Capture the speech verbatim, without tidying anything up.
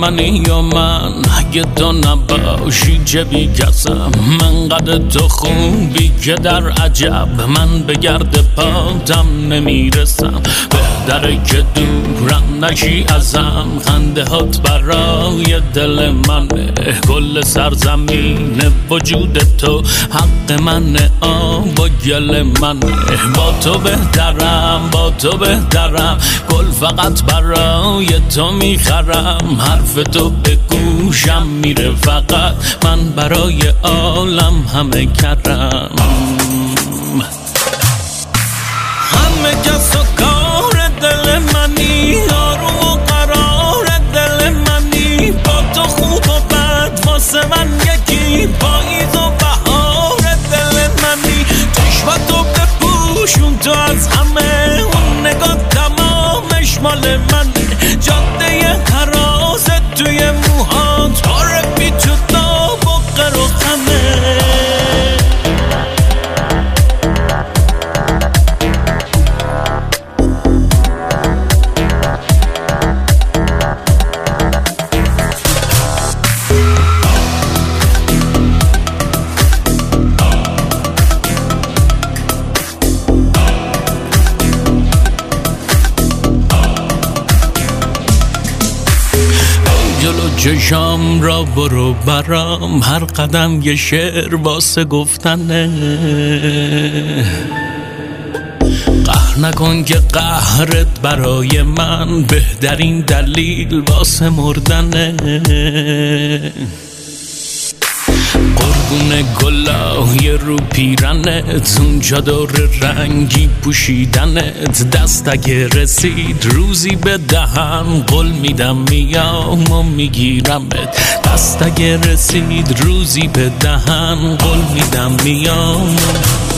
منی یا من، اگه تو نباشی چه بی کسم. من قد تو خوبی که در عجب، من به گرد پاتم نمیرسم. بهتره که دورم نشی ازم، خنده هات برای دل منه. کل سرزمین وجود تو حق منه، آب و گل منه. با تو بهترم، با تو بهترم، گل فقط برای تو میخرم. حرف تو به گوشم میره فقط، من برای عالم همه کرم. همه کس و کار دل منی، آروم و قرار دل منی. با تو خوب و بد واسه من یکی، پاییز و بهار دل منی. چشمت تو بپوشون تو از همه، اون نگاه تمامش مال منه. جاده هراست توی موهات، پاره بی تو داب و قر و خمه. جلو چشام را برو برام، هر قدم یه شعر واسه گفتنه. قهر نکن که قهرت برای من بهترین دلیل واسه مردنه. قربون گلای رو پیرنت، اونجا دور رنگی پوشیدنت. دست اگه رسید روزی به دهن، قول میدم میام و میگیرمت. دست اگه رسید روزی به دهن، قول میدم میام.